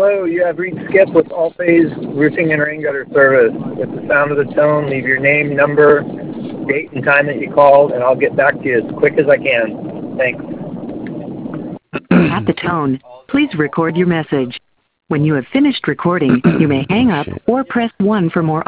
Hello, you have reached Skip with All Phase Roofing and Rain Gutter Service. With the sound of the tone, leave your name, number, date, and time that you called, and I'll get back to you as quick as I can. Thanks. At the tone, please record your message. When you have finished recording, you may hang up or press 1 for more